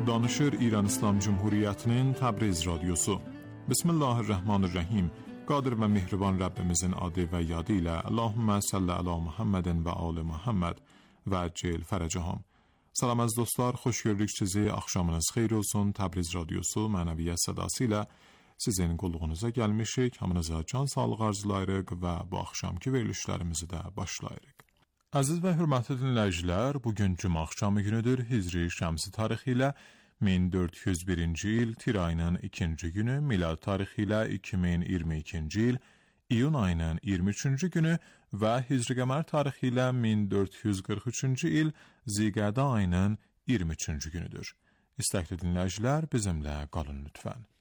Danışır İran İslam Cumhuriyeti'nin Təbriz Radyosu. Bismillahirrahmanirrahim. Qadir və mehriban Rəbbimizin adı və yadı ilə Allahümmə salli ala Muhammedin və ali Muhammed və accil fərəcəhum. Salam az dostlar, xoş gördük sizi. Axşamınız xeyir olsun. Təbriz Radyosu mənəviyyət sədası ilə sizin qulluğunuza gəlmişik. Hamınıza can sağlığı arzulayırıq və bu axşamki verilişlərimizi də başlayırıq. Əziz və hörmətli dinləyicilər, bugün cümə axşamı günüdür. Hicri şəmsi tarixi ilə 1401-ci il tir ayının 2-ci günü, milad tarixi ilə 2022-ci il iyun ayının 23-cü günü və hicri qəmər tarixi ilə 1443-cü il ziqədə ayının 23-cü günüdür. İstəkli dinləyicilər, bizimlə qalın lütfən.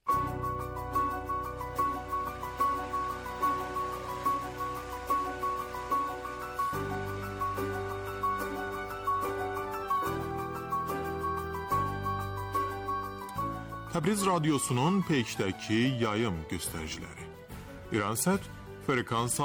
Təbriz Radyosu'nun peykdəki yayım göstəriciləri. İransat frekansa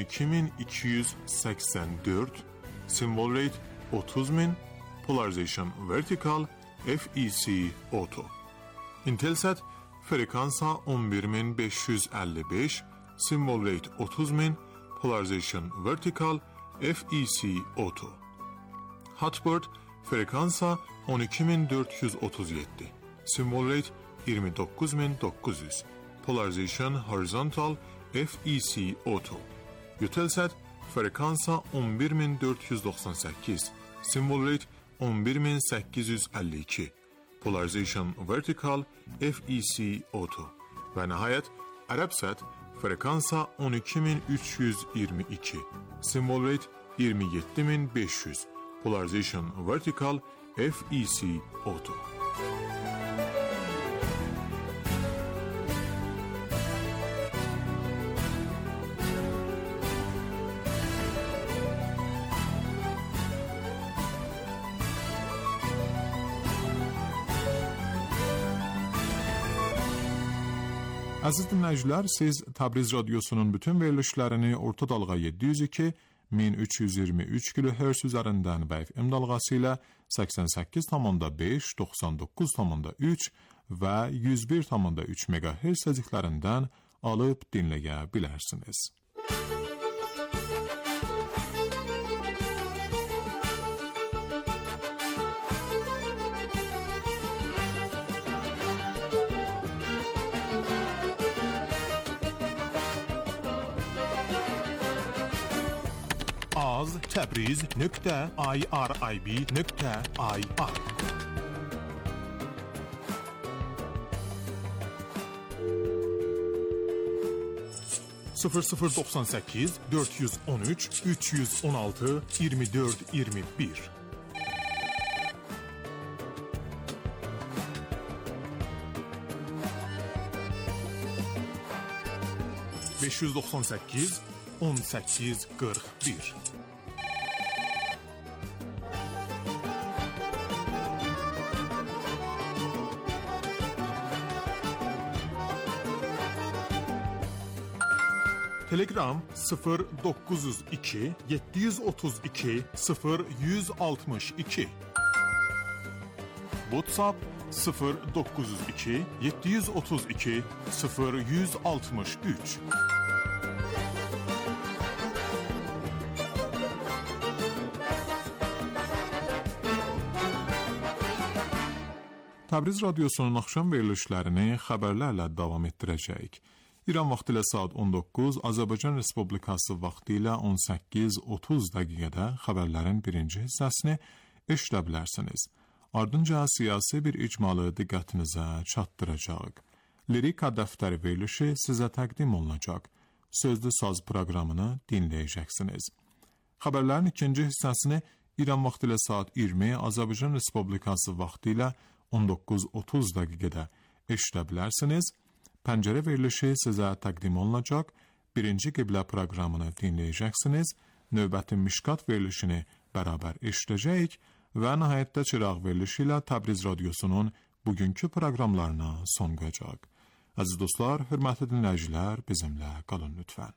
12284, symbol rate 30000, polarization vertical, FEC auto. Intelsat frekansa 11555, symbol rate 30000, polarization vertical, FEC auto. Hotbird frekansa 12437, symbol rate 29900, polarization horizontal, FEC auto. Eutelsat frekansa 11498, symbol rate 11852, polarization vertical, FEC auto. Və nəhayət Arabsat frekansa 12322, symbol rate 27500, polarization vertical, FEC auto. Əziz dinləyicilər, siz Təbriz Radyosu'nun bütün verilişlərini orta dalğa 702, 1323 kHz üzərindən və FM dalğası ilə 88,5, 99,3 və 101,3 MHz səziqlərindən alıb dinləyə bilərsiniz. az.tabriz.irib.ir 0098 413 316 24 21 598 18 41 Telegram 0902 732 0162 WhatsApp 0902 732 0163 Təbriz Radyosu'nun axşam verilişlərini xəbərlərlə davam etdirəcəyik. İran vaxtı ilə saat 19, Azərbaycan Respublikası vaxtı ilə 18:30 dəqiqədə xəbərlərin birinci hissəsini eşidə bilərsiniz. Ardınca siyasi bir icmalı diqqətinizə çatdıracaq. Lirika dəftəri verilişi sizə təqdim olunacaq. Sözlü saz proqramını dinləyəcəksiniz. Xəbərlərin ikinci hissəsini İran vaxtı ilə saat 20, Azərbaycan Respublikası vaxtı ilə 19:30 dəqiqədə eşidə bilərsiniz. Pəncərə verilişi sizə təqdim olunacaq. Birinci qiblə proqramını dinləyəcəksiniz. Növbəti Mişqat verilişini bərabər eşidəcəyik və nəhayətdə Çıraq verilişi ilə Təbriz Radyosu'nun bugünkü proqramlarına son qoyacaq. Əziz dostlar, hörmətli dinləyicilər, bizimlə qalın lütfən.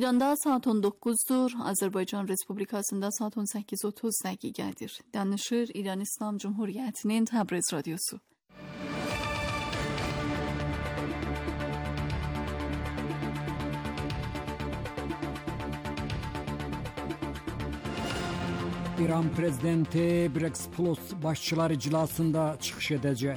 İranda saat 19'dur, Azərbaycan Respublikasında saat 18:30 dəqiqədir. Danışır İran İslam Cumhuriyyətinin Təbriz radiosu. İran prezidenti BRICS Plus başçılar iclasında çıxış edəcək.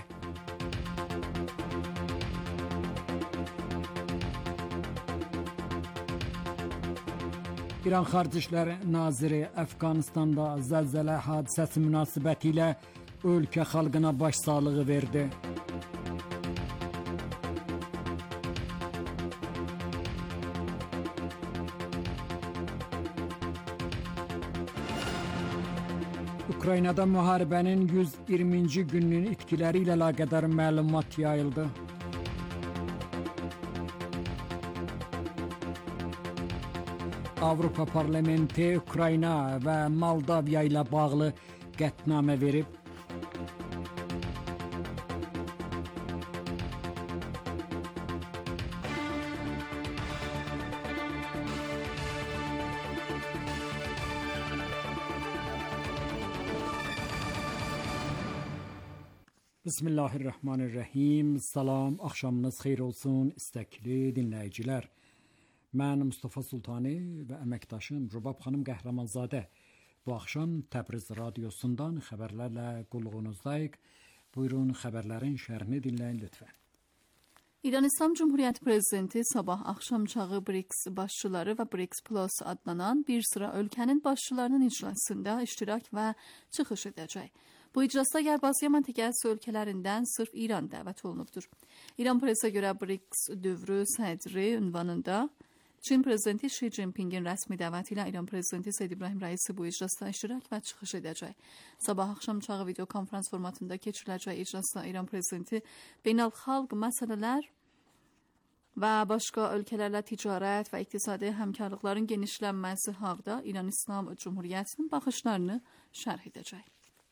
İran Xarici İşlər Naziri Əfqanistanda zəlzələ hadisəsi münasibətilə ölkə xalqına başsağlığı verdi. Ukraynada müharibənin 120-ci gününün itkiləri ilə əlaqədar məlumat yayıldı. Avropa Parlamenti Ukrayna və Moldaviya ilə bağlı qətnamə verib. Bismillahirrahmanirrahim. Salam, axşamınız xeyir olsun istəkli dinləyicilər. Mən Mustafa Sultani və əməkdaşım Rubab xanım Qəhrəmanzadə bu axşam Təbriz radiosundan xəbərlərlə qulluğunuzdayıq. Buyurun, xəbərlərin şərhini dinləyin lütfən. İran İslam Cumhuriyyəti Prezidenti sabah axşam çağı BRICS başçıları və BRICS Plus adlanan bir sıra ölkənin başçılarının iclasında iştirak və çıxış edəcək. Bu iclasda Yarıbasiya məntəqəsi ölkələrindən sırf İran dəvət olunubdur. İran presə görə BRICS dövrü sədri ünvanında Çin prezidenti Xi Jinpingin rəsmi dəvəti ilə İran prezidenti Seyyid İbrahim Rəisi bu iclasda iştirak və çıxış edəcək. Sabah axşam çağı video konferans formatında keçiriləcək iclasda İran prezidenti beynəlxalq məsələlər və başqa ölkələrlə ticarət və iqtisadi həmkarlıqların genişlənməsi haqda İran İslam Cumhuriyyətinin baxışlarını şərh edəcək.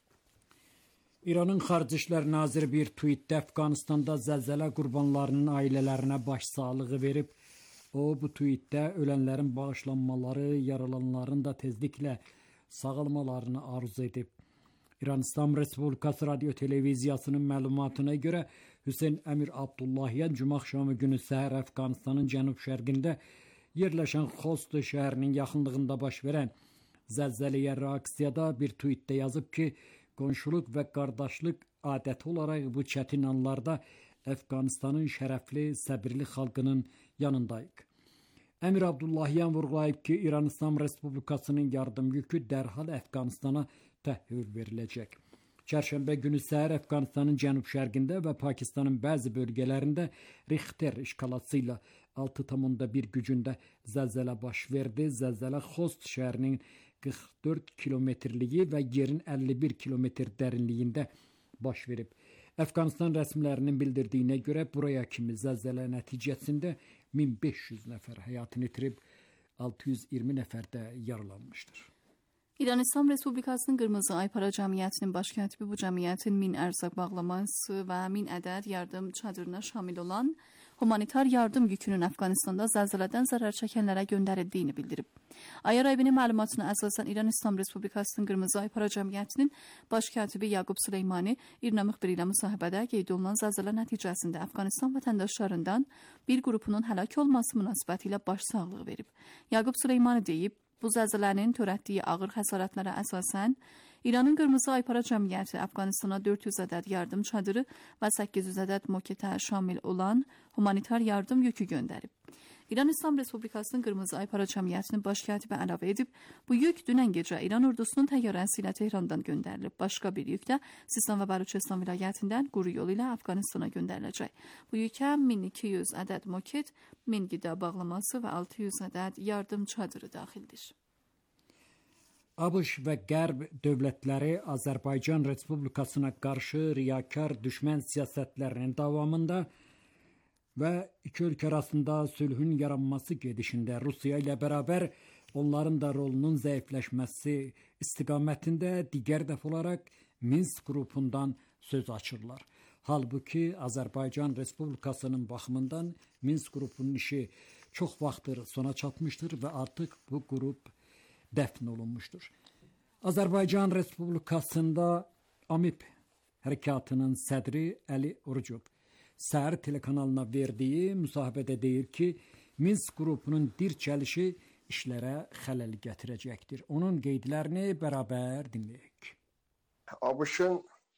İranın Xarici İşlər Naziri bir tweetdə Əfqanistanda zəlzələ qurbanlarının ailələrinə başsağlığı verib. O, bu tweetdə ölənlərin bağışlanmaları, yaralananların da tezliklə sağalmalarını arzu edib. İran İslam Respublikası Radio Televiziyasının məlumatına görə Hüseyn Əmir Abdullahiyan cümə axşamı günü səhər Əfqanistanın cənub-şərqində yerləşən Xost şəhərinin yaxınlığında baş verən zəlzələyə reaksiyada bir tweetdə yazıb ki, qonşuluq və qardaşlıq adəti olaraq bu çətin anlarda Əfqanistanın şərəfli, səbirli xalqının yanındayıq. Əmir Abdullahiyan vurğulayıb ki, İran İslam Respublikasının yardım yükü dərhal Əfqanistana təhvil veriləcək. Çərşənbə günü səhər Əfqanistanın cənub-şərqində və Pakistanın bəzi bölgələrində Richter işkalası ilə 6,1 gücündə zəlzələ baş verdi. Zəlzələ Xost şəhərinin 44 kilometrliyi və yerin 51 kilometr dərinliyində baş verib. Əfqanistan rəsmilərinin bildirdiyinə görə buraya kimi zəlzələ nəticəsində 1500 nəfər həyatını itirib, 620 nəfər də yaralanmışdır. İran İslam Respublikasının Qırmızı Ay Para Cəmiyyətinin baş katibi bu cəmiyyətin 1000 ərzaq bağlaması və 1000 ədəd yardım çadırına şamil olan humanitar yardım yükünün Əfqanistanda zəlzələdən zərər çəkənlərə göndərildiyini bildirib. Ayar Aybinin məlumatına əsasən İran İslam Respublikasının Qırmızı Ay Para Cəmiyyətinin baş katibi Yaqub Süleymani İrna müxbiri ilə müsahibədə qeyd olunan zəlzələ nəticəsində Əfqanistan vətəndaşlarından bir qrupunun həlak olması münasibətilə başsağlığı verib. Yaqub Süleymani deyib, bu zəlzələnin törətdiyi ağır xəsarətlərə əsasən İranın Qırmızı Ay Para Cəmiyyəti Əfqanistana 400 ədəd yardım çadırı və 800 ədəd moketə şamil olan humanitar yardım yükü göndərib. İran İslam Respublikasının Qırmızı Ay Para Cəmiyyətinin baş katibi əlavə edib, bu yük dünən gecə İran ordusunun təyyarəsi ilə Tehrandan göndərilib. Başqa bir yük də Sistan və Bəluçistan vilayətindən quru yolu ilə Əfqanistana göndəriləcək. Bu yükə 1200 ədəd moket, 1000 qida bağlaması və 600 ədəd yardım çadırı daxildir. ABŞ və Qərb dövlətləri Azərbaycan Respublikasına qarşı riyakar düşmən siyasətlərinin davamında və iki ölkə arasında sülhün yaranması gedişində Rusiya ilə bərabər onların da rolunun zəifləşməsi istiqamətində digər dəfə olaraq Minsk qrupundan söz açırlar. Halbuki Azərbaycan Respublikasının baxımından Minsk qrupunun işi çox vaxtdır sona çatmışdır və artıq bu qrup dəfn olunmuşdur. Azərbaycan Respublikasında AMİP hərəkatının sədri Əli Orucov Səhər telekanalına verdiyi müsahibədə deyir ki, Minsk qrupunun dirçəlişi işlərə xələl gətirəcəkdir. Onun qeydlərini bərabər dinləyək. ABŞ-ın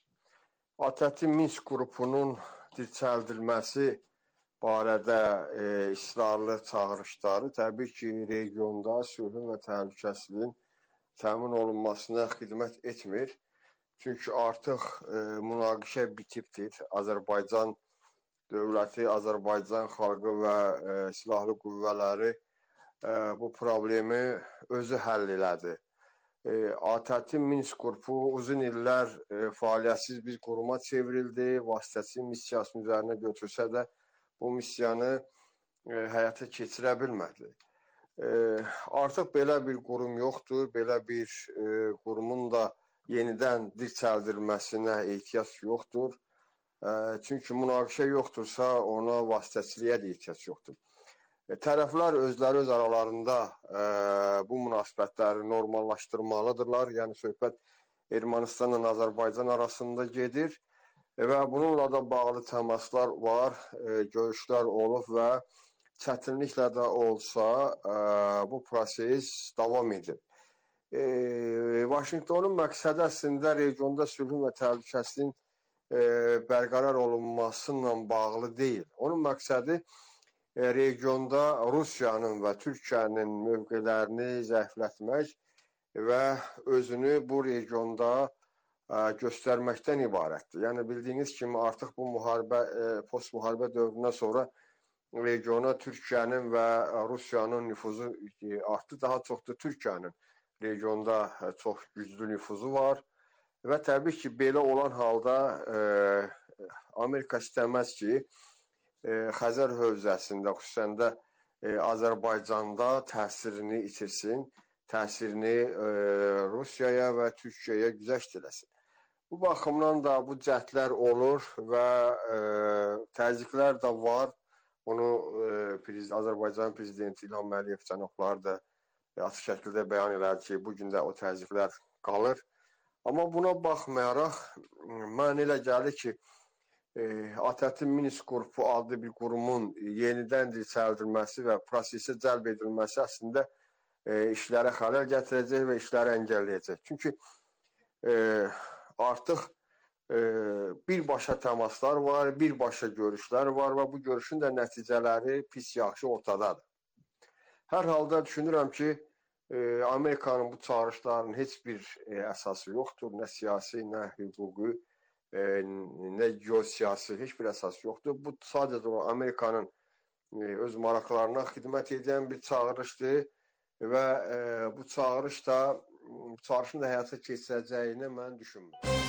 ATƏT Minsk qrupunun dirçəldilməsi barədə israrlı çağırışları təbii ki, regionda sülhün və təhlükəsizliyin təmin olunmasına xidmət etmir. Çünki artıq münaqişə bitibdir. Azərbaycan dövləti, Azərbaycan xalqı və silahlı qüvvələri bu problemi özü həll elədi. ATƏT Minsk qrupu uzun illər fəaliyyətsiz bir quruma çevrildi. Vasitəçi missiyasını üzərinə götürsə də bu missiyanı həyata keçirə bilmədi. Artıq belə bir qurum yoxdur. Belə bir qurumun da yenidən dirçəldilməsinə ehtiyac yoxdur. Çünki münaqişə yoxdursa, ona vasitəçiliyə də ehtiyac yoxdur. Tərəflər özləri öz aralarında bu münasibətləri normallaşdırmalıdırlar. Yəni, söhbət Ermənistanla Azərbaycan arasında gedir və bununla da bağlı təmaslar var, görüşlər olub və çətinliklə də olsa bu proses davam edir. Vaşinqtonun məqsədi əslində regionda sülhün və təhlükəsizliyin bərqərar olunmasıyla bağlı deyil. Onun məqsədi regionda Rusiyanın və Türkiyənin mövqelərini zəiflətmək və özünü bu regionda göstərməkdən ibarətdir. Yəni, bildiyiniz kimi artıq bu post-müharibə dövründən sonra regiona Türkiyənin və Rusiyanın nüfuzu artdı. Daha çox da Türkiyənin regionda çox güclü nüfuzu var. Və təbii ki, belə olan halda Amerika istəməz ki, Xəzər hövzəsində, xüsusən də Azərbaycanda təsirini itirsin, təsirini Rusiyaya və Türkiyəyə güzəşt eləsin. Bu baxımdan da bu cəhdlər olur və təzyiqlər də var. Onu Azərbaycan prezidenti İlham Əliyev cənabları da açıq şəkildə bəyan elədi ki, bugün də o təzyiqlər qalır. Amma buna baxmayaraq, mən elə gəlir ki, ATƏT Minsk qrupu adlı bir qurumun yenidən dirçəldilməsi və prosesə cəlb edilməsi əslində işlərə xələl gətirəcək və işləri əngəlləyəcək. Çünki artıq birbaşa təmaslar var, birbaşa görüşlər var və bu görüşün də nəticələri pis yaxşı ortadadır. Hər halda düşünürəm ki, Amerikanın bu çağırışlarının heç bir əsası yoxdur. Nə siyasi, nə hüquqi, nə geosiyasi, heç bir əsası yoxdur. Bu sadəcə Amerikanın öz maraqlarına xidmət edən bir çağırışdır və bu çağırışın da həyata keçirəcəyini mən düşünmürəm.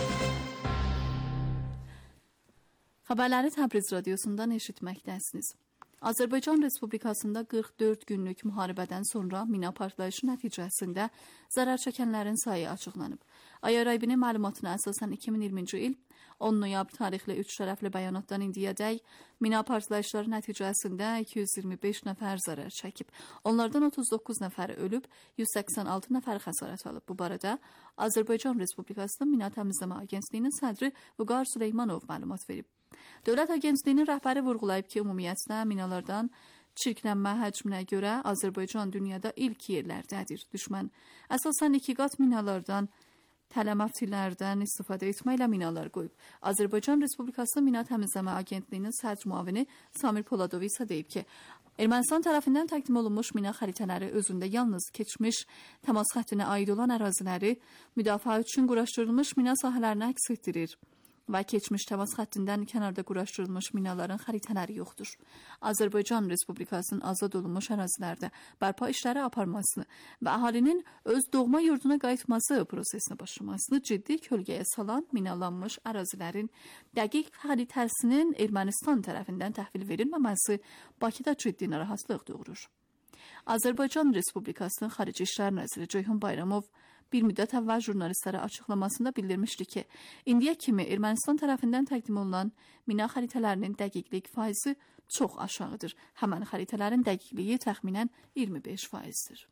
Xəbərləri Təbriz radiosundan eşitməkdəsiniz. Azərbaycan Respublikasında 44 günlük müharibədən sonra mina partlayışı nəticəsində zərər çəkənlərin sayı açıqlanıb. IRIB-nin məlumatına əsasən 2020-ci il 10 noyabr tarixli 3 tərəfli bəyanatdan indiyədək mina partlayışları nəticəsində 225 nəfər zərər çəkib. Onlardan 39 nəfəri ölüb, 186 nəfər xəsarət alıb. Bu barədə Azərbaycan Respublikasının Mina Təmizləmə Agentliyinin sədri Vüqar Süleymanov məlumat verib. Dövlət Agentliyinin rəhbəri vurğulayıb ki, ümumiyyətlə minalardan çirklənmə həcminə görə Azərbaycan dünyada ilk yerlərdədir. Düşmən əsasən 2 qat minalardan, tələməftillərdən istifadə etməklə minalar qoyub. Azərbaycan Respublikası Mina Təmizləmə Agentliyinin sədr müavini Samir Poladov isə deyib ki, Ermənistan tərəfindən təqdim olunmuş mina xəritələri özündə yalnız keçmiş təmas xəttinə aid olan əraziləri müdafiə üçün quraşdırılmış mina sahələrinə əks etdirir və keçmiş təmas xəttindən kənarda quraşdırılmış minaların xəritələri yoxdur. Azərbaycan Respublikasının azad olunmuş ərazilərdə bərpa işləri aparmasını və əhalinin öz doğma yurduna qayıtması prosesinə başlamasını ciddi kölgəyə salan minalanmış ərazilərin dəqiq xəritəsinin Ermənistan tərəfindən təhvil verilməməsi Bakıda ciddi narahatlıq doğurur. Azərbaycan Respublikasının Xarici İşlər Naziri Ceyhun Bayramov bir müddət əvvəl jurnalistlərə açıqlamasında bildirmişdi ki, indiyə kimi Ermənistan tərəfindən təqdim olunan mina xəritələrinin dəqiqlik faizi çox aşağıdır. Həmən xəritələrin dəqiqliyi təxminən 25%-dir.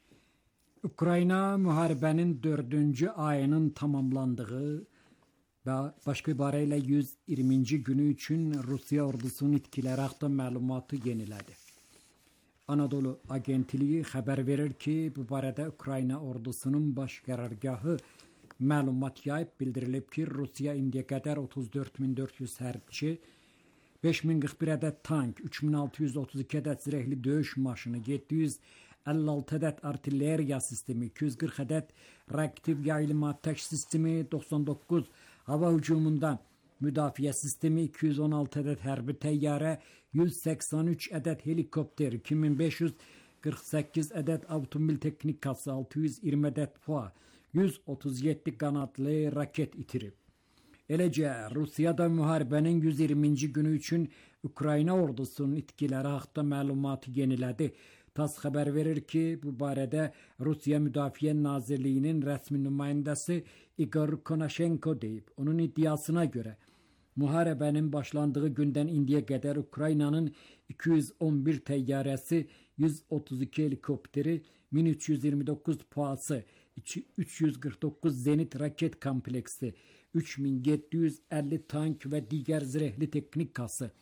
Ukrayna müharibənin 4-cü ayının tamamlandığı və başqa ibarə ilə 120-ci günü üçün Rusiya ordusunun itkiləri haqqında məlumatı yenilədi. Anadolu Agentliyi xəbər verir ki, bu barədə Ukrayna ordusunun baş qərargahı məlumat yayıb, bildirilib ki, Rusiya indiyə qədər 34.400 hərbçi, 5041 ədəd tank, 3632 ədəd zirehli döyüş maşını, 756 ədəd artilleriya sistemi, 240 ədəd reaktiv yaylım atəş sistemi, 99 hava hücumunda müdafiə sistemi, 216 ədəd hərbi təyyarə, 183 ədəd helikopter, 2548 ədəd avtomobil texnikası, 620 ədəd PUA, 137 qanadlı raket itirib. Eləcə, Rusiyada müharibənin 120-ci günü üçün Ukrayna ordusunun itkiləri haqqında məlumatı yenilədi. TASS xəbər verir ki, bu barədə Rusiya Müdafiə Nazirliyinin rəsmi nümayəndəsi Igor Konashenko deyib. Onun iddiasına görə müharibənin başlandığı gündən indiyə qədər Ukraynanın 211 təyyarəsi, 132 helikopteri, 1329 PUA-sı, 349 zenit raket kompleksi, 3750 tank və digər zirehli texnikası,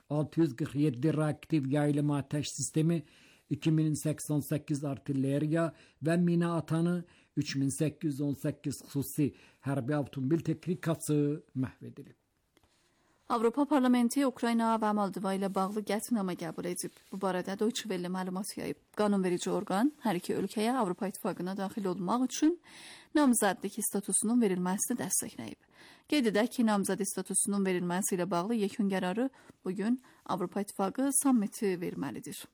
647 reaktiv yaylım atəş sistemi, 2088 artilleriya və mina atanı, 3818 xüsusi hərbi avtomobil texnikası məhv edilib. Avropa Parlamenti Ukrayna və Moldova ilə bağlı qətnamə qəbul edib. Bu barədə Deutsche Welle məlumat yayıb. Qanunverici orqan hər iki ölkəyə Avropa İttifaqına daxil olmaq üçün namzədlik statusunun verilməsini dəstəkləyib. Qeyd edək ki, namzəd statusunun verilməsi ilə bağlı yekun qərarı bugün Avropa İttifaqı sammiti verməlidir.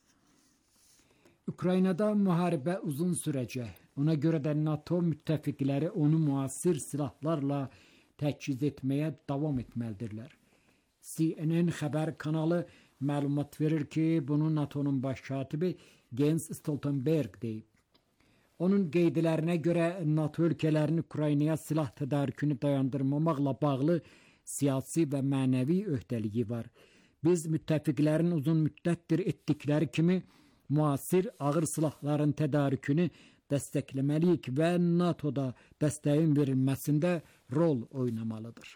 Ukraynada müharibə uzun sürəcək. Ona görə də NATO müttəfiqləri onu müasir silahlarla təchiz etməyə davam etməlidirlər. CNN xəbər kanalı məlumat verir ki, bunu NATO'nun baş katibi Jens Stoltenberg deyib. Onun qeydlərinə görə NATO ölkələrini Ukraynaya silah tədarükünü dayandırmamaqla bağlı siyasi və mənəvi öhdəliyi var. Biz müttəfiqlərin uzun müddətdir etdikləri kimi müasir ağır silahların tədarükünü dəstəkləməliyik və NATO'da dəstəyin verilməsində rol oynamalıdır.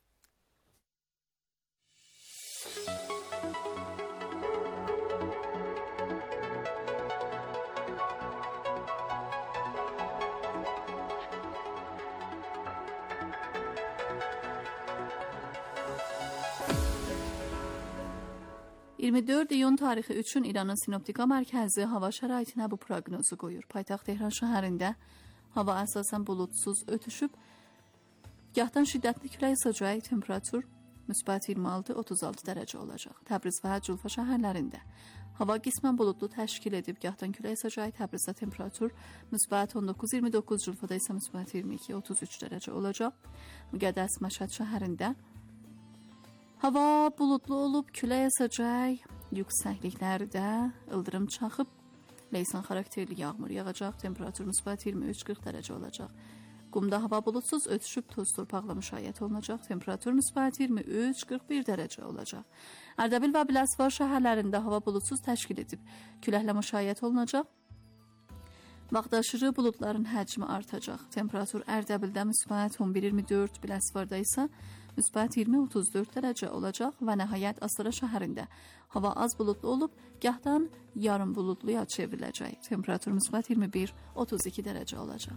...24 iyun tarixi üçün İranın Sinoptika Mərkəzi hava şəraitinə bu proqnozu qoyur. Paytaxt Tehran şəhərində hava əsasən bulutsuz ötüşüb, gahdan şiddətli külək əsəcək, temperatur müsbət 26-36 dərəcə olacaq. Təbriz və Culfa şəhərlərində hava qismən buludlu təşkil edib, gahdan külək əsəcək, Təbrizdə temperatur müsbət 19-29, Culfada isə müsbət 22-33 dərəcə olacaq. Müqəddəs Məşhəd şəhərində hava buludlu olub, külək əsəcək, yüksəkliklərdə ildırım çaxıb, leysan xarakterli yağmur yağacaq, temperatur müsbət 23-40 dərəcə olacaq. Qumda hava buludsuz ötüşüb, toz torpaqla müşayiət olunacaq, temperatur müsbət 23-41 dərəcə olacaq. Ərdəbil və Biləsuvar şəhərlərində hava buludsuz təşkil edib, küləklə müşayiət olunacaq. Vaxtaşırı buludların həcmi artacaq. Temperatur Ərdəbildə müsbət 11-24, Biləsuvarda isə müsbət 20-34 dərəcə olacaq və nəhayət Astara şəhərində hava az buludlu olub, gahdan yarım buludluya çevriləcək. Temperatur müsbət 21-32 dərəcə olacaq.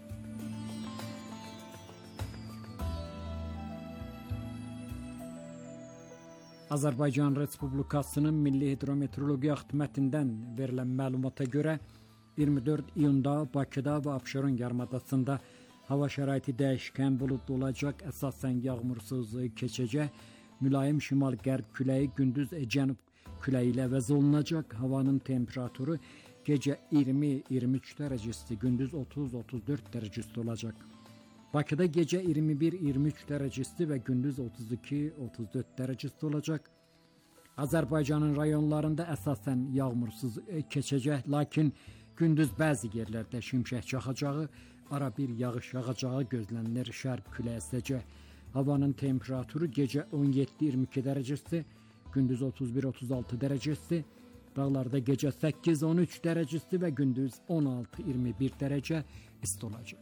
Azərbaycan Respublikasının Milli Hidrometeorologiya Xidmətindən verilən məlumata görə 24 iyunda Bakıda və Abşeron yarımadasında hava şəraiti dəyişkən buludlu olacaq, əsasən yağmursuz keçəcək, mülayim şimal-qərb küləyi gündüz cənub küləyi ilə əvəz olunacaq, havanın temperaturu gecə 20-23 dərəcə isti, gündüz 30-34 dərəcə isti olacaq. Bakıda gecə 21-23 dərəcə isti və gündüz 32-34 dərəcə isti olacaq. Azərbaycanın rayonlarında əsasən yağmursuz keçəcək, lakin gündüz bəzi yerlərdə şimşək çaxacağı, ara bir yağış yağacağı gözlənilir, şərq küləyi əsəcək. Havanın temperaturu gecə 17-22 dərəcə isti, gündüz 31-36 dərəcə isti, dağlarda gecə 8-13 dərəcə isti və gündüz 16-21 dərəcə isti olacaq.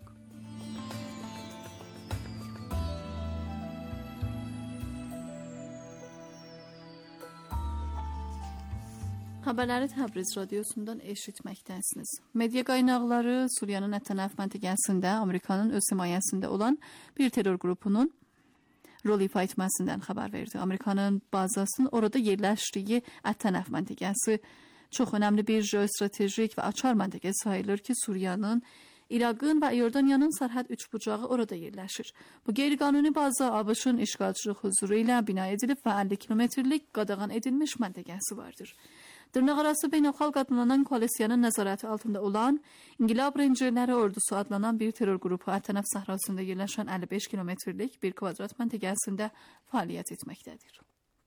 Xəbərləri Təbriz radiosundan eşitməkdəsiniz. Media qaynaqları Suriyanın Ət-Tənəf məntəqəsində Amerikanın öz himayəsində olan bir terror qrupunun rol ifa etməsindən xəbər verdi. Amerikanın bazasının orada yerləşdiyi Ət-Tənəf məntəqəsi çox önəmli bir jeostratejik və açar məntəqə sayılır ki, Suriyanın, İraqın və Yordaniyanın sərhəd üçbucağı orada yerləşir. Bu qeyri-qanuni baza ABŞ-ın işğalçılıq hüzuru ilə bina edilib və 50 kilometrlik qadağan edilmiş məntəqəsi vardır. Dırnaqarası beynəlxalq adlanan koalisiyanın nəzarəti altında olan İnqilab Rencerləri ordusu adlanan bir terror qrupu Ət-Tənəf səhrasında yerləşən 55 kilometrlik bir kvadrat məntəqəsində fəaliyyət etməkdədir.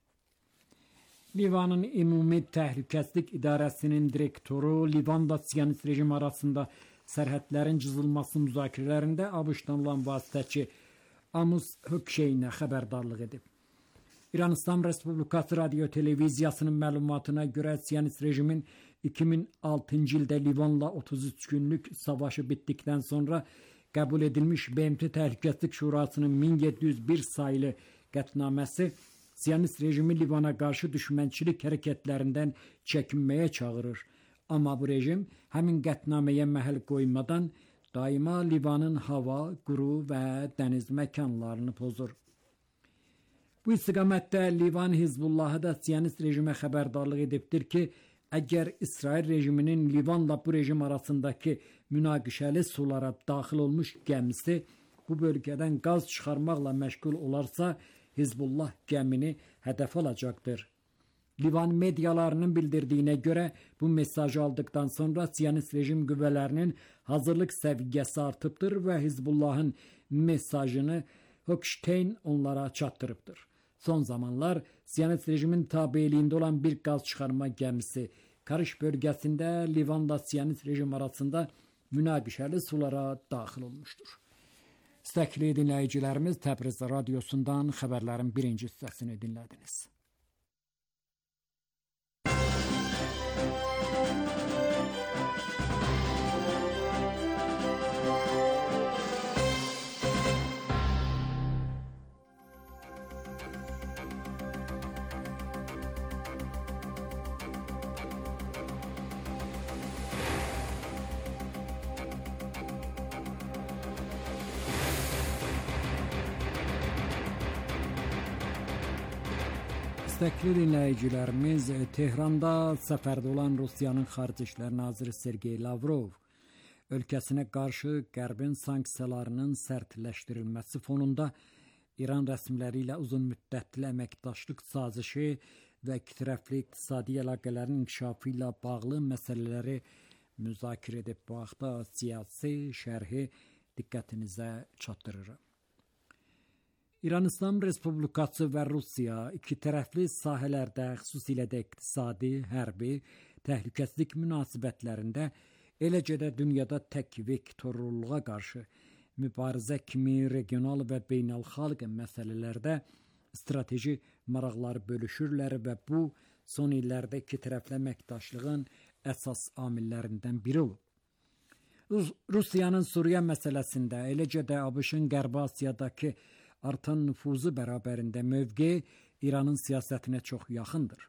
Livanın Ümumi Təhlükəsizlik İdarəsinin direktoru Livanla Siyonist rejim arasında sərhədlərin cızılması müzakirələrində ABŞ-dan olan vasitəçi Amos Hökşeynə xəbərdarlıq edib. İran İslam Respublikası Radio Televiziyasının məlumatına görə Siyonist rejimin 2006-cı ildə Livanla 33 günlük savaşı bitdikdən sonra qəbul edilmiş BMT Təhlükəsizlik Şurasının 1701 sayılı qətnaməsi Siyonist rejimi Livana qarşı düşmənçilik hərəkətlərindən çəkinməyə çağırır. Amma bu rejim həmin qətnaməyə məhəl qoymadan daima Livanın hava, quru və dəniz məkanlarını pozur. Bu istiqamətdə Livan Hizbullahı da Siyonist rejimə xəbərdarlıq edibdir ki, əgər İsrail rejiminin Livanla bu rejim arasındakı münaqişəli sulara daxil olmuş gəmisi bu bölgədən qaz çıxarmaqla məşğul olarsa, Hizbullah gəmini hədəf alacaqdır. Livan medialarının bildirdiyinə görə bu mesajı aldıqdan sonra Siyonist rejim qüvvələrinin hazırlıq səviyyəsi artıbdır və Hizbullahın mesajını Hökşteyn onlara çatdırıbdır. Son zamanlar Siyonist rejimin tabeliyində olan bir qaz çıxarma gəmisi Karış bölgəsində Livanla Siyonist rejim arasında münaqişəli sulara daxil olmuşdur. İstəkli dinləyicilərimiz Təbriz radiosundan xəbərlərin birinci hissəsini dinlədiniz. İstəkli dinləyicilərimiz, Tehranda səfərdə olan Rusiyanın Xarici İşlər Naziri Sergey Lavrov ölkəsinə qarşı Qərbin sanksiyalarının sərtləşdirilməsi fonunda İran rəsmiləri ilə uzun müddətli əməkdaşlıq sazişi və ikitərəfli iqtisadi əlaqələrin inkişafı ilə bağlı məsələləri müzakirə edib. Bu haqda siyasi şərhi diqqətinizə çatdırırıq. İran İslam Respublikası və Rusiya ikitərəfli sahələrdə, xüsusilə də iqtisadi, hərbi, təhlükəsizlik münasibətlərində, eləcə də dünyada tək vektorluğa qarşı mübarizə kimi regional və beynəlxalq məsələlərdə strateji maraqları bölüşürlər və bu son illərdə ikitərəfli əməkdaşlığın əsas amillərindən biri olub. Rusiyanın Suriya məsələsində, eləcə də ABŞ-ın Qərbi Asiyadakı artan nüfuzu bərabərində mövqe İranın siyasətinə çox yaxındır.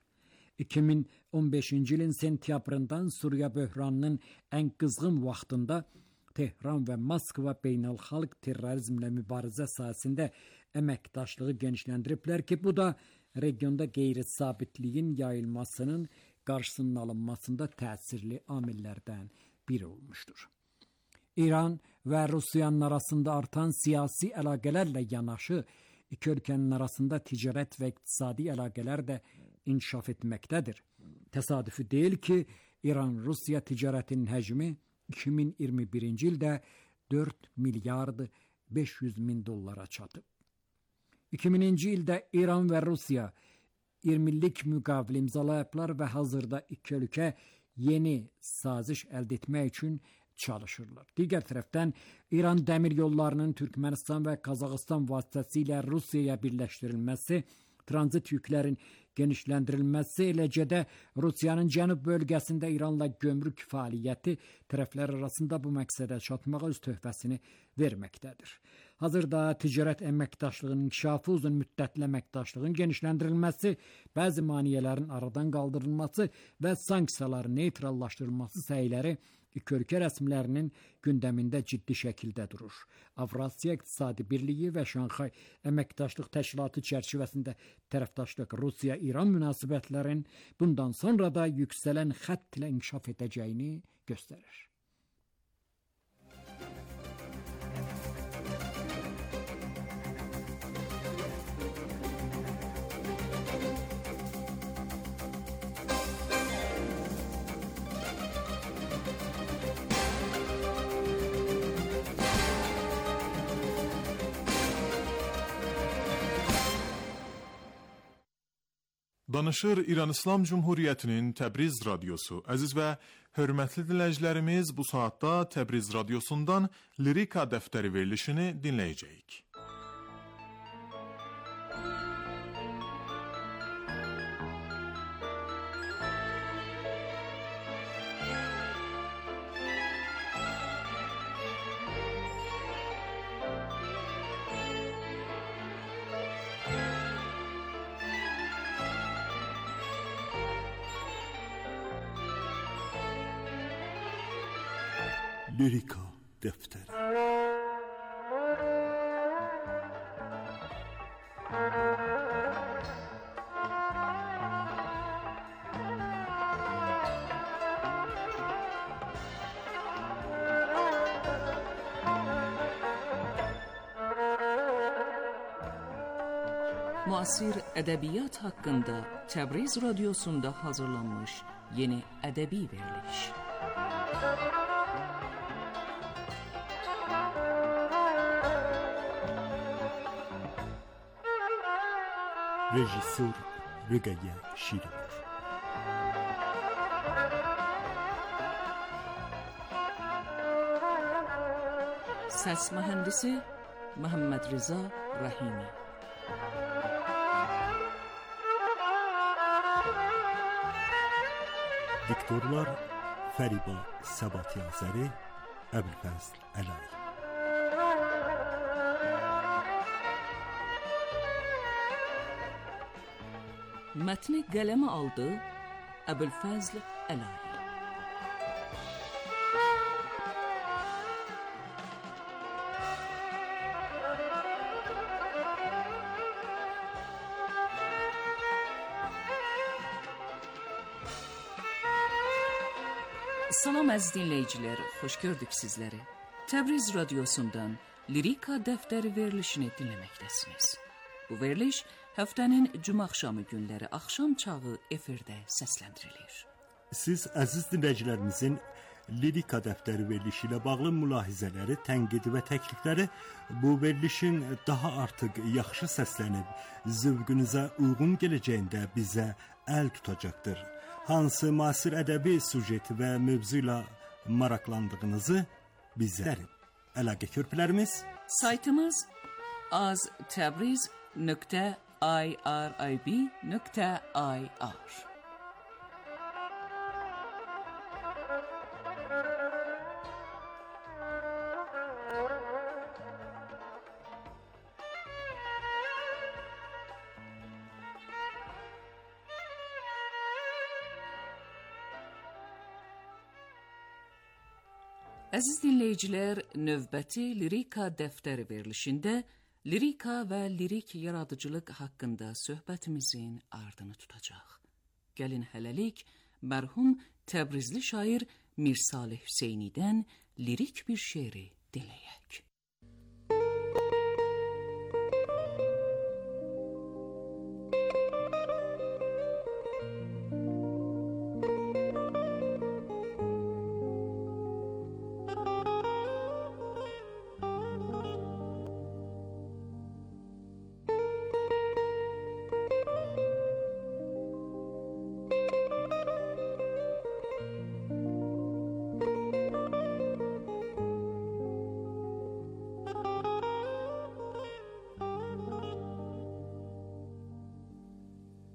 2015-ci ilin sentyabrından Suriya böhranının ən qızğın vaxtında Tehran və Moskva beynəlxalq terrorizmlə mübarizə sahəsində əməkdaşlığı genişləndiriblər ki, bu da regionda qeyri-sabitliyin yayılmasının qarşısının alınmasında təsirli amillərdən biri olmuşdur. İran və Rusiyanın arasında artan siyasi əlaqələrlə yanaşı, iki ölkənin arasında ticarət və iqtisadi əlaqələr də inkişaf etməkdədir. Təsadüfi deyil ki, İran-Rusiya ticarətinin həcmi 2021-ci ildə 4 milyard 500 min dollara çatıb. 2000-ci ildə İran və Rusiya 20-lik müqavilə imzalayıblar və hazırda iki ölkə yeni saziş əldə etmək üçün çalışırlar. Digər tərəfdən İran dəmir yollarının Türkmənistan və Qazaxıstan vasitəsilə Rusiyaya birləşdirilməsi tranzit yüklərin genişləndirilməsi, eləcə də Rusiyanın cənub bölgəsində İranla gömrük fəaliyyəti tərəflər arasında bu məqsədə çatmağa öz töhfəsini verməkdədir. Hazırda ticarət əməkdaşlığının inkişafı, uzun müddətli əməkdaşlığın genişləndirilməsi, bəzi maneələrin aradan qaldırılması və sanksiyaların neytrallaşdırılması səyləri iki ölkə rəsmilərinin gündəmində ciddi şəkildə durur. Avrasiya İqtisadi Birliyi və Şanxay Əməkdaşlıq Təşkilatı çərçivəsində tərəfdaşlıq Rusiya-İran münasibətlərin bundan sonra da yüksələn xətt ilə inkişaf edəcəyini göstərir. Danışır İran İslam Cumhuriyyətinin Təbriz radiosu. Əziz və hörmətli dinləyicilərimiz, bu saatda Təbriz radiosundan Lirika dəftəri verilişini dinləyəcəyik. Lirika dəftəri. Müasir ədəbiyyat haqqında Təbriz radiosunda hazırlanmış yeni ədəbi veriliş. Rejissor Rüqəyyə Şirinur. Səs mühəndisi Məhəmməd Rıza Rəhimi. Diktorlar Fəriba Səbatyazəri, Əbülfəzl Əlay. Mətni qələmə aldı Əbülfəzl Əlay. Salam əziz dinləyicilər, xoş gördük sizləri. Təbriz radiosundan Lirika dəftəri verilişini dinləməkdəsiniz. Bu veriliş həftənin cümə axşamı günləri axşam çağı efirdə səsləndirilir. Siz əziz dinləyicilərimizin Lirika dəftəri verilişi ilə bağlı mülahizələri, tənqidi və təklifləri bu verilişin daha artıq yaxşı səslənib, zövqünüzə uyğun gələcəyində bizə əl tutacaqdır. Hansı müasir ədəbi sujeti və mövzu ilə maraqlandığınızı bizə əlaqə körpülərimiz saytımız aztabriz.irib.ir. Əziz dinləyicilər, növbəti Lirika dəftəri verilişində lirika və lirik yaradıcılıq haqqında söhbətimizin ardını tutacaq. Gəlin hələlik mərhum Təbrizli şair Mir Salih Hüseynidən lirik bir şeiri dinləyək.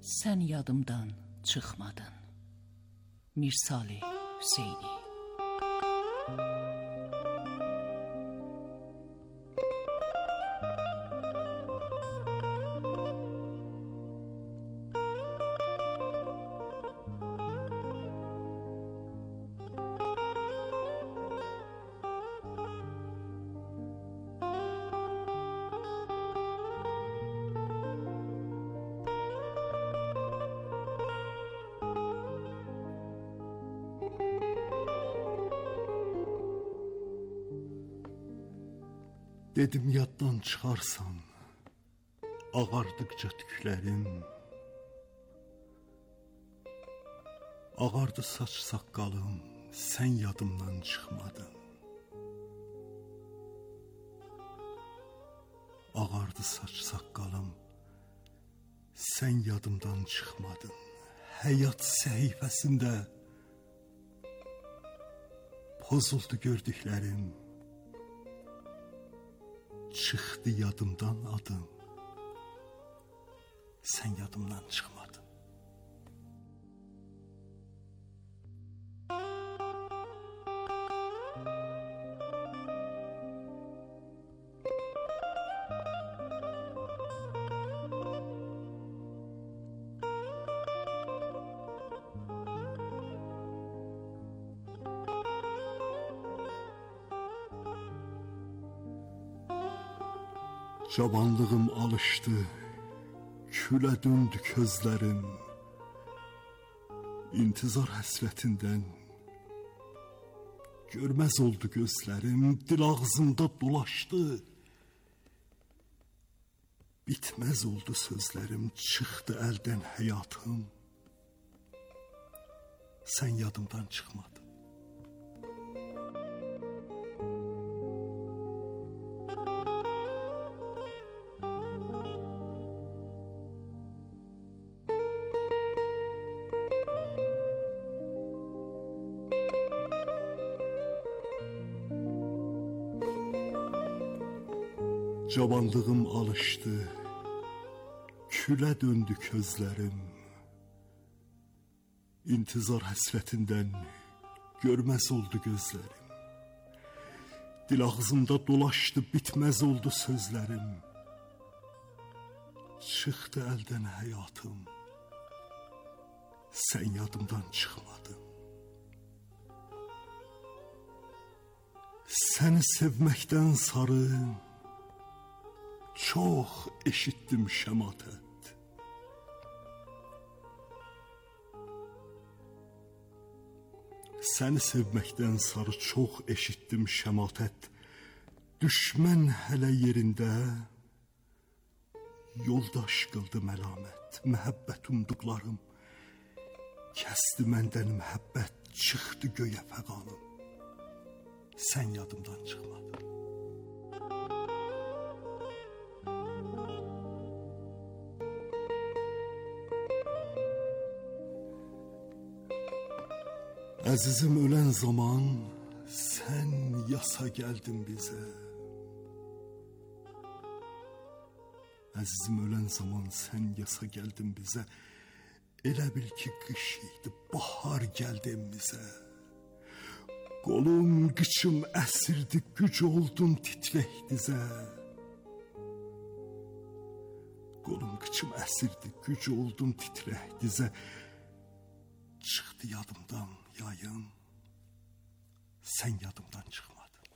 Sən yadımdan çıxmadın. Mirsali Hüseyni. Dedim yaddan çıxarsan, ağardıqca tüklərim, ağardı saç saqqalım, sən yadımdan çıxmadın. Ağardı saç saqqalım, sən yadımdan çıxmadın. Həyat səhifəsində pozuldu gördüklərim, çıxdı yadımdan adım, sən yadımdan çıxmadın. Cavanlığım alışdı, külə döndü közlərim, intizar həsrətindən görməz oldu gözlərim, dil ağzımda dolaşdı, bitməz oldu sözlərim, çıxdı əldən həyatım, sən yadımdan çıxmadın. Cavanlığım alışdı, külə döndü közlərim, intizar həsrətindən görməz oldu gözlərim, dil ağzımda dolaşdı, bitməz oldu sözlərim, çıxdı əldən həyatım, sən yadımdan çıxmadın. Səni sevməkdən sarı çox eşitdim şəmatət. Səni sevməkdən sarı çox eşitdim şəmatət. Düşmən hələ yerində yoldaş qıldı məlamət. Məhəbbət umduqlarım kəsdi məndən məhəbbət, çıxdı göyə fəqanım, sən yadımdan çıxmadın. Əzizim ölən zaman sən yasa gəldin bizə. Əzizim ölən zaman sən yasa gəldin bizə. Elə bil ki qış idi, bahar gəldi evimizə. Qolum, qıçım əsirdi, güc oldun titrək dizə. Qolum, qıçım əsirdi, güc oldun titrək dizə. Çıxdı yadımdan yayın, sən yadımdan çıxmadın.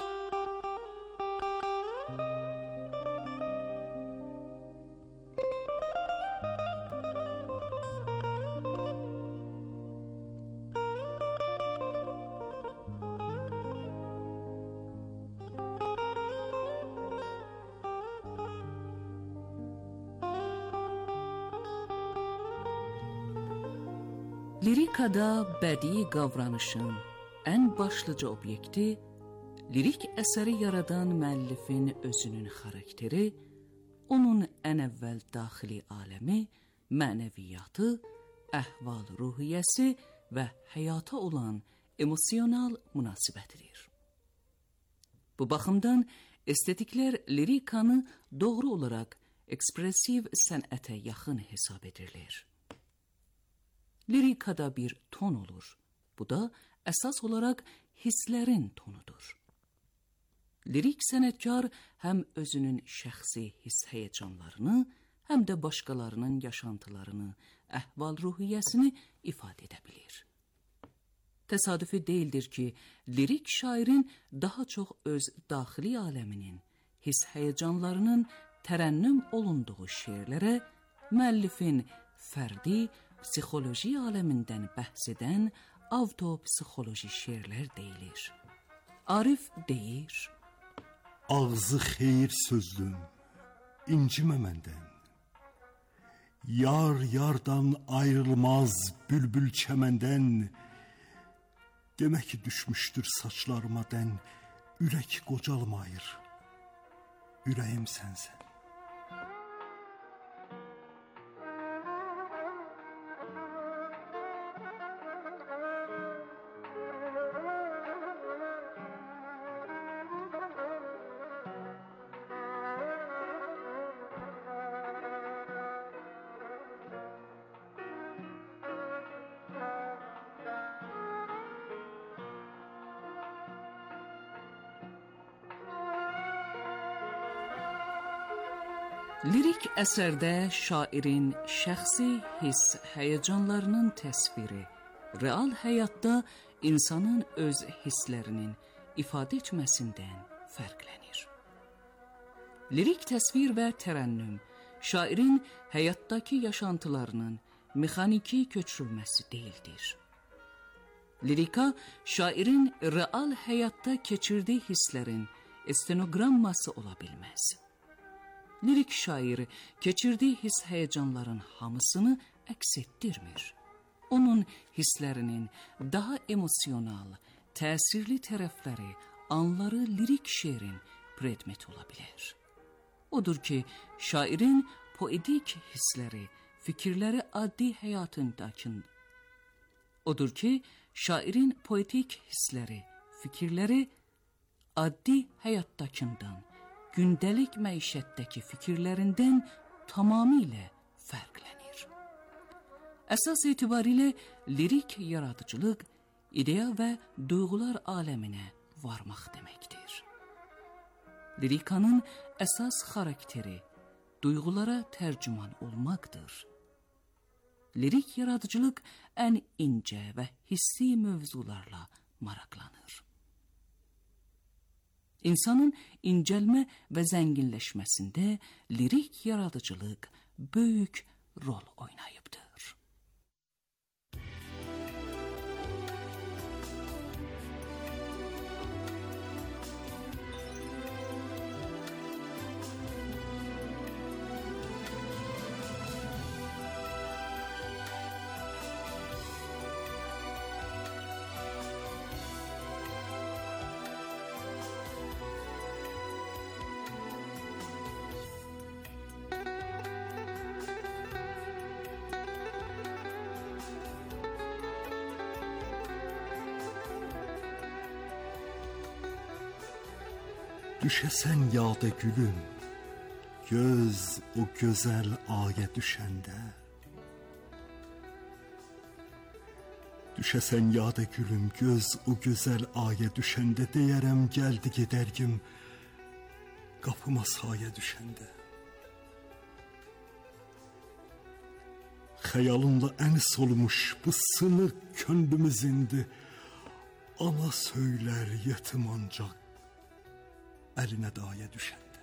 Lirikada bədii qavranışın ən başlıca obyekti, lirik əsəri yaradan müəllifin özünün xarakteri, onun ən əvvəl daxili aləmi, mənəviyyatı, əhval-ruhiyyəsi və həyata olan emosional münasibətidir. Bu baxımdan estetiklər lirikanı doğru olaraq ekspresiv sənətə yaxın hesab edilir. Lirikada bir ton olur. Bu da əsas olaraq hisslərin tonudur. Lirik sənətkar həm özünün şəxsi hiss-həyəcanlarını, həm də başqalarının yaşantılarını, əhval-ruhiyyəsini ifadə edə bilir. Təsadüfi deyildir ki, lirik şairin daha çox öz daxili aləminin, hiss-həyəcanlarının tərənnüm olunduğu şeirlərə, müəllifin fərdi, psixoloji aləmindən bəhs edən avtopsixoloji şeirlər deyilir. Arif deyir: Ağzı xeyir sözlüm, incimə məndən. Yar yardan ayrılmaz bülbül çəməndən. Demək ki, düşmüşdür saçlarıma dən, ürək qocalmayır, ürəyim sənsən. Lirik əsərdə şairin şəxsi hiss, həyəcanlarının təsviri, real həyatda insanın öz hisslərinin ifadə etməsindən fərqlənir. Lirik təsvir və tərənnüm, şairin həyatdakı yaşantılarının mexaniki köçürülməsi deyildir. Lirika, şairin real həyatda keçirdiyi hisslərin stenogramması ola bilməz. Lirik şair keçirdiyi hiss-həyəcanların hamısını əks etdirmir. Onun hisslərinin daha emosional, təsirli tərəfləri, anları lirik şeirin predmeti ola bilər. Odur ki, şairin poetik hissləri, fikirləri addi həyatındakın. Odur ki, şairin poetik hissləri, fikirləri addi həyatdakından, gündəlik məişətdəki fikirlərindən tamamilə fərqlənir. Əsas etibarilə lirik yaradıcılıq, ideya və duyğular aləminə varmaq deməkdir. Lirikanın əsas xarakteri duyğulara tərcüman olmaqdır. Lirik yaradıcılıq ən incə və hissi mövzularla maraqlanır. İnsanın incəlmə və zənginləşməsində lirik yaradıcılıq böyük rol oynayıbdır. Düşəsən yada gülüm, göz o gözəl aya düşəndə. Düşəsən yada gülüm, göz o gözəl aya düşəndə, deyərəm gəldi gedərgim, qapıma saya düşəndə. Xəyalımla ənis olmuş bu sınıq könlümüz indi, ana söylər yetim ancaq, əlinə daya düşəndə.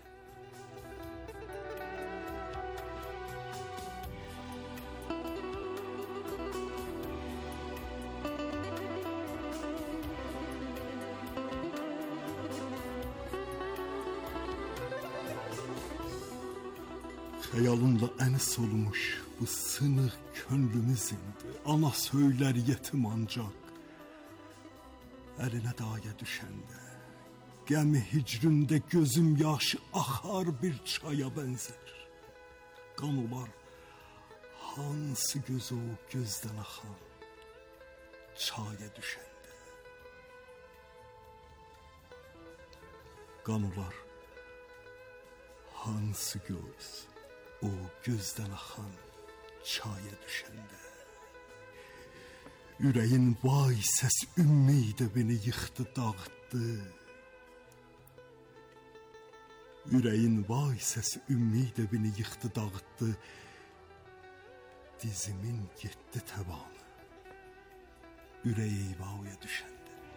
Xəyalımla ənis olmuş bu sınıq könlümüz indi, ana söylər yetim ancaq, əlinə daya düşəndə. Gəmi hicrində gözüm yaşı axar bir çaya bənzər. Qan olar hansı gözü o gözdən axan çaya düşəndə. Qan olar hansı göz o gözdən axan çaya düşəndə. Ürəyin vay səs ümmidə beni yıxdı, dağıtdı. Ürəyin vay səs ümmidə beni yıxdı, dağıtdı. Dizimin getdi təvanı, ürək eyvaya düşəndə.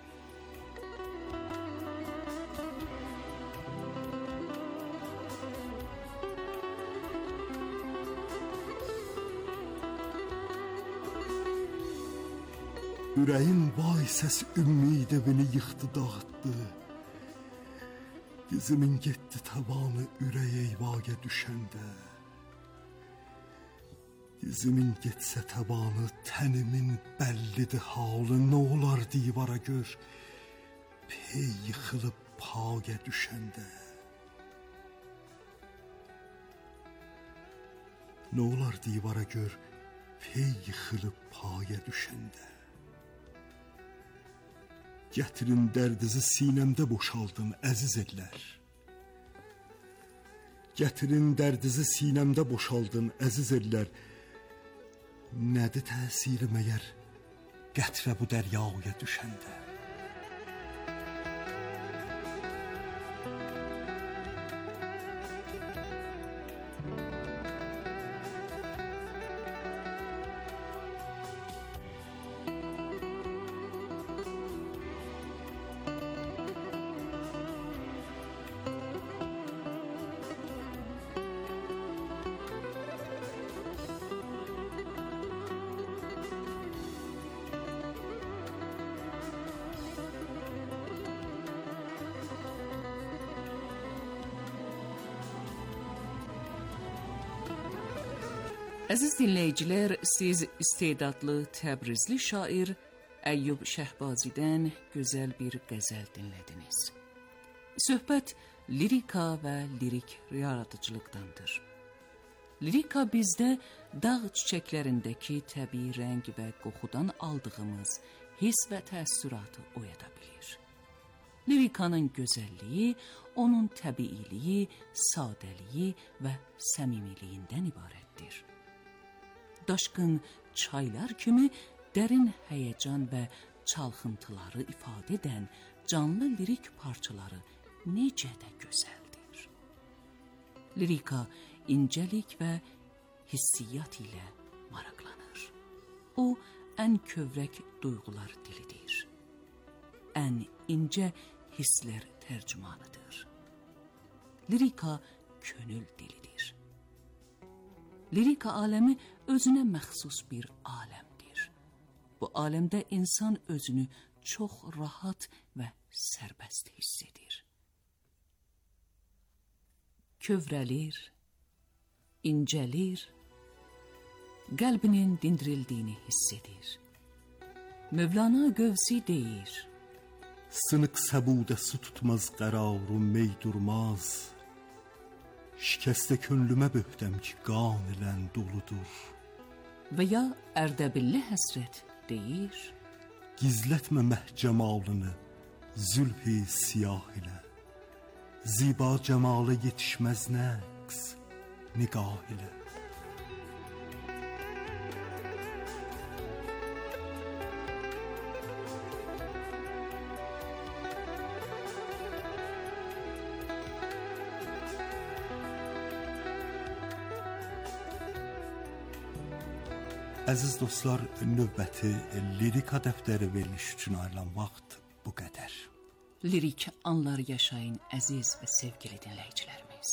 Ürəyin vay səs ümmidə beni yıxdı, dağıtdı. Dizimin getdi təvanı, ürək eyvaya düşəndə. Dizimin getsə təvanı, tənimin bəllidir halı. Nə olar divara gör, pey yıxılıb paya düşəndə. Nə olar divara gör, pey yıxılıb paya düşəndə. Gətirin dərdizi sinəmdə boşaldın, əziz ellər. Gətirin dərdizi sinəmdə boşaldın, əziz ellər. Nədir təsiri məyər qətrə bu dəryaya düşəndə? Əziz dinləyicilər, siz istedadlı Təbrizli şair Əyyub Şəhbazidən gözəl bir qəzəl dinlədiniz. Söhbət lirika və lirik yaradıcılıqdandır. Lirika bizdə dağ çiçəklərindəki təbii rəng və qoxudan aldığımız hiss və təəssüratı oyada bilir. Lirikanın gözəlliyi, onun təbiiliyi, sadəliyi və səmimiliyindən ibarətdir. Daşqın çaylar kimi dərin həyəcan və çalxıntıları ifadə edən canlı lirik parçaları necə də gözəldir. Lirika incəlik və hissiyyat ilə maraqlanır. O, ən kövrək duyğular dilidir. Ən incə hisslər tərcümanıdır. Lirika könül dilidir. Lirika aləmi özünə məxsus bir aləmdir. Bu aləmdə insan özünü çox rahat və sərbəst hiss edir. Kövrəlir, incəlir, qəlbinin dindirildiyini hiss edir. Mövlana Qövsi deyir: Sınıq səbudə su tutmaz qərarım mey durmaz. Şikəstə könlümə böhdəm ki, qan ilən doludur. Və ya Ərdəbilli Həsrət deyir: Gizlətmə məhcəmalını, zülfi siyah ilə. Ziba cəmalı yetişməz nəqs, niqah ilə. Əziz dostlar, növbəti lirika dəftəri veriliş üçün ayrılan vaxt bu qədər. Lirik anlar yaşayın əziz və sevgili dinləyicilərimiz.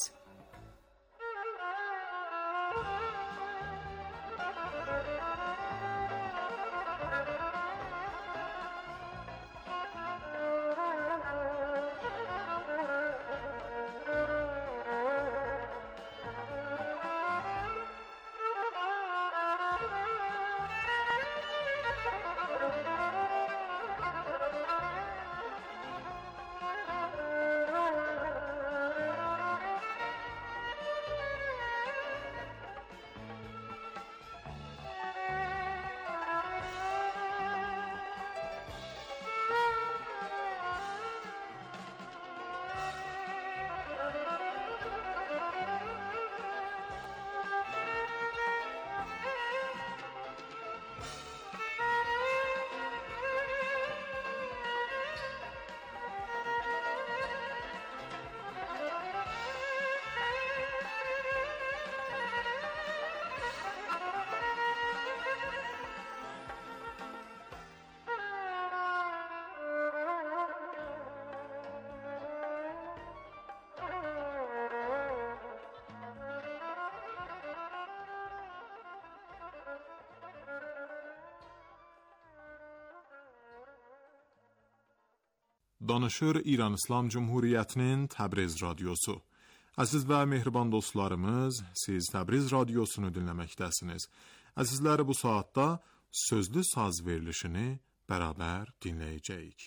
danışır İran İslam Cumhuriyyətinin Təbriz radiosu. Əziz və mehriban dostlarımız, siz Təbriz radiosunu dinləməkdəsiniz. Əzizləri, bu saatda sözlü saz verilişini bərabər dinləyəcəyik.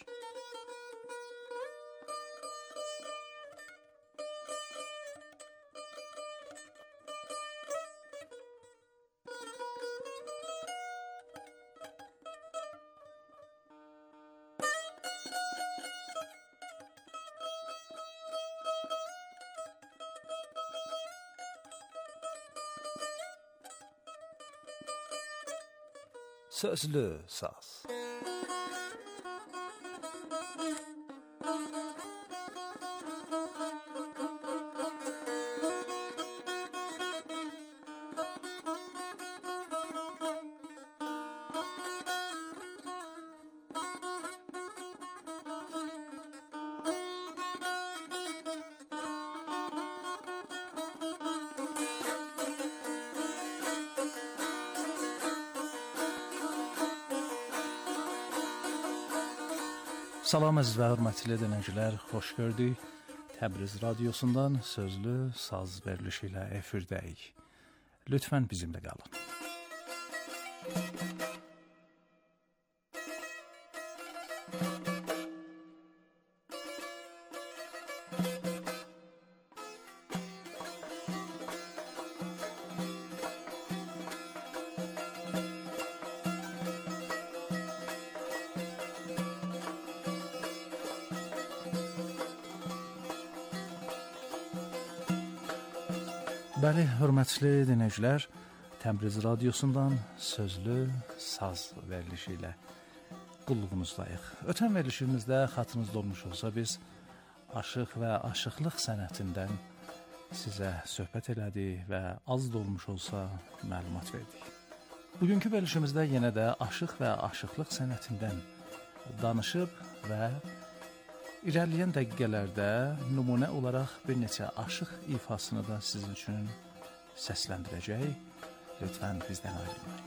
Sözlü saz. Salam əziz və hörmətli dinləyicilər, xoş gördük. Təbriz radiosundan sözlü saz verilişi ilə efirdəyik. Lütfən bizimlə qalın. Bəli, hörmətli dinləyicilər, Təbriz radiosundan sözlü saz verilişi ilə qulluğunuzdayıq. Ötən verilişimizdə xatırınızda olmuş olsa biz aşıq və aşıqlıq sənətindən sizə söhbət elədik və az da olmuş olsa məlumat verdik. Bugünkü verilişimizdə yenə də aşıq və aşıqlıq sənətindən danışıb və İrəliyən dəqiqələrdə nümunə olaraq bir neçə aşıq ifasını da sizin üçün səsləndirəcək. Lütfən bizdən ayrılmayın.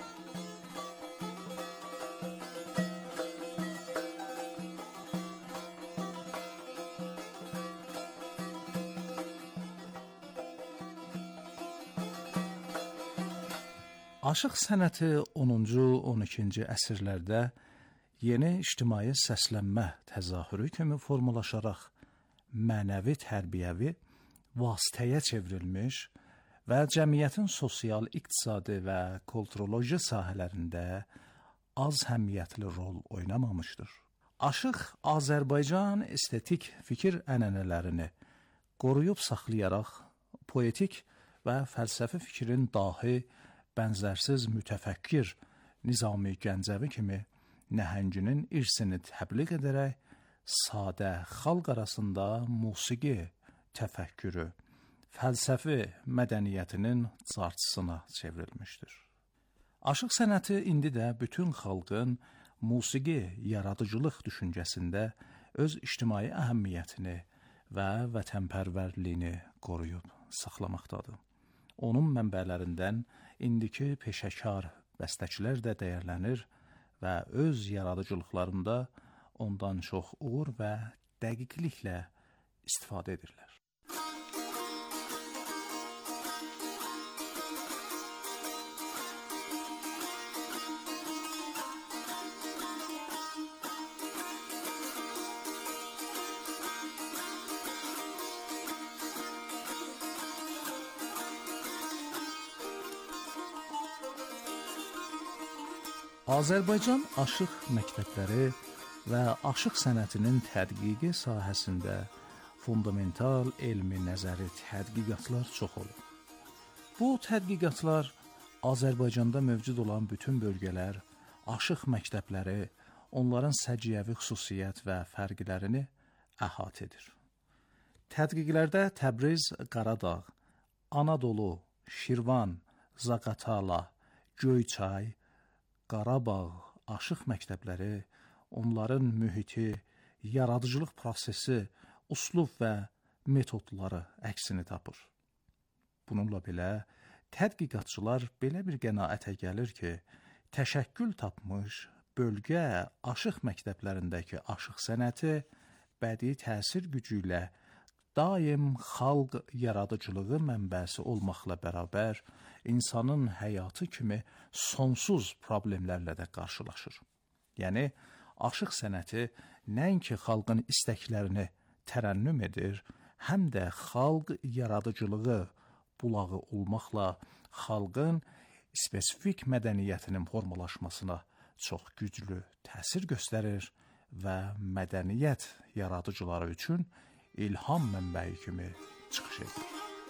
Aşıq sənəti 10-cu, 12-ci əsrlərdə yeni ictimai səslənmə təzahürü kimi formalaşaraq mənəvi tərbiyəvi vasitəyə çevrilmiş və cəmiyyətin sosial, iqtisadi və kulturoloji sahələrində az əhəmiyyətli rol oynamamışdır. Aşıq Azərbaycan estetik fikir ənənələrini qoruyub saxlayaraq poetik və fəlsəfi fikrin dahi, bənzərsiz mütəfəkkir Nizami Gəncəvi kimi nəhənginin irsini təbliğ edərək sadə xalq arasında musiqi təfəkkürü, fəlsəfi mədəniyyətinin carçısına çevrilmişdir. Aşıq sənəti indi də bütün xalqın musiqi yaradıcılıq düşüncəsində öz ictimai əhəmiyyətini və vətənpərvərliyini qoruyub saxlamaqdadır. Onun mənbələrindən indiki peşəkar bəstəçilər də dəyərlənir və öz yaradıcılıqlarında ondan çox uğur və dəqiqliklə istifadə edirlər. Azərbaycan aşıq məktəbləri və aşıq sənətinin tədqiqi sahəsində fundamental elmi nəzəri tədqiqatlar çox olur. Bu tədqiqatlar Azərbaycanda mövcud olan bütün bölgələr, aşıq məktəbləri, onların səciyyəvi xüsusiyyət və fərqlərini əhatə edir. Tədqiqlərdə Təbriz, Qaradağ, Anadolu, Şirvan, Zaqatala, Göyçay, Qarabağ aşıq məktəbləri, onların mühiti, yaradıcılıq prosesi, uslub və metodları əksini tapır. Bununla belə, tədqiqatçılar belə bir qənaətə gəlir ki, təşəkkül tapmış bölgə aşıq məktəblərindəki aşıq sənəti bədii təsir gücü ilə daim xalq yaradıcılığı mənbəsi olmaqla bərabər insanın həyatı kimi sonsuz problemlərlə də qarşılaşır. Yəni, aşıq sənəti nəinki xalqın istəklərini tərənnüm edir, həm də xalq yaradıcılığı bulağı olmaqla xalqın spesifik mədəniyyətinin formalaşmasına çox güclü təsir göstərir və mədəniyyət yaradıcıları üçün ilham mənbəyi kimi çıxış edir.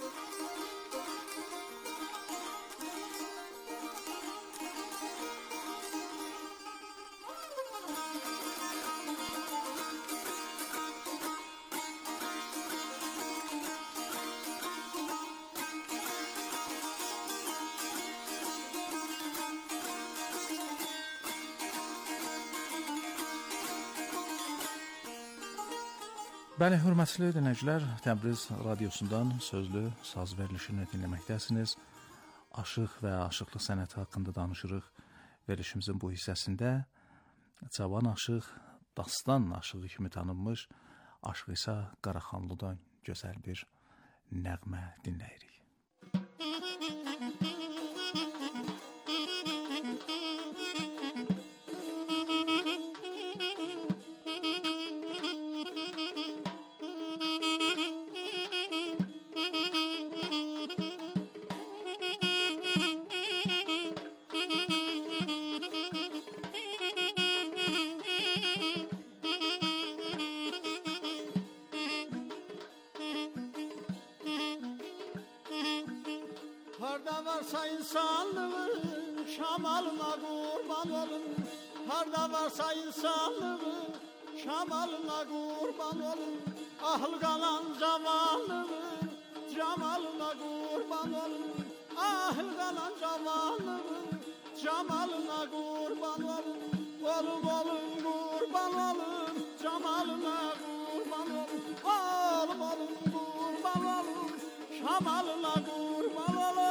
Bəli, hörmətli dinləyicilər, Təbriz radiosundan sözlü saz verilişini dinləməkdəsiniz. Aşıq və aşıqlıq sənəti haqqında danışırıq. Verilişimizin bu hissəsində cavan aşıq, dastan aşığı kimi tanınmış Aşıq İsa Qaraxanlıdan gözəl bir nəğmə dinləyirik. Harda varsa insanlığın şamalına kurban olun. Harda varsa insanlığın şamalına kurban olun. Ahıl kalan zavalının cemalına kurban olun. Ahıl kalan zavalının cemalına kurban olun. Olum olun kurban olun, cemalına kurban olun. Olum olun kurban olun, şamalına kurban olun.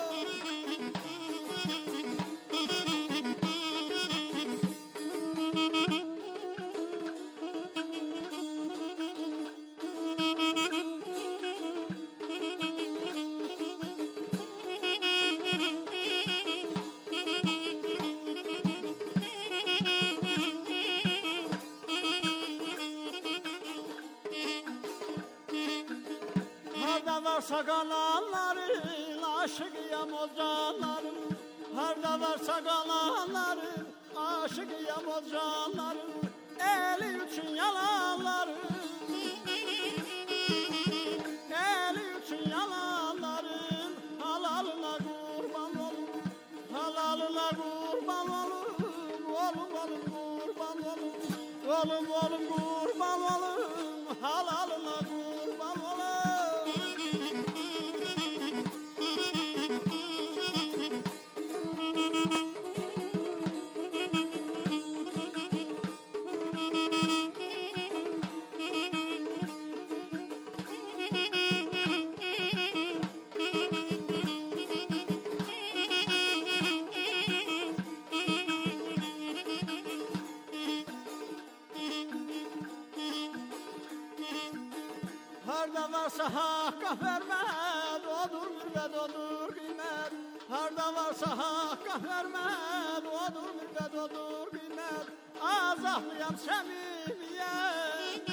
Harda varsa kalanların aşıkıyam o canların. Harda varsa kalanların aşıkıyam o canların. Eli için yalanların, eli için yalanların. Halalına kurban olun, halalına kurban olun. Olum olum kurban olun, olum olum kurban olun. Halalına kurban olun. Harda varsa hakka vermez, odur mürvet, odur kıymet. Harda varsa hakka vermez, odur mürvet, odur kıymet. Azaplıyam samimiyet,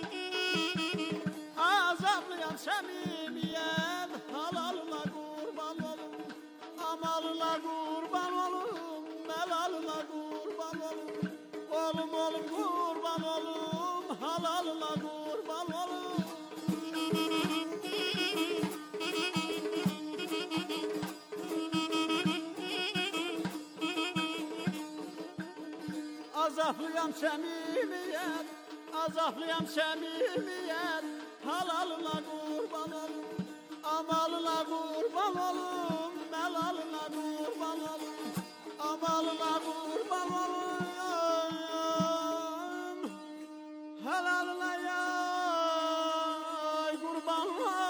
azaplıyam samimiyet. Halalına kurban olun, amalına kurban olun, melalına kurban olun. Olum olum kurban olun, halalına kurban olun. Azaplıyam samimiyet, azaplıyam samimiyet. Halalına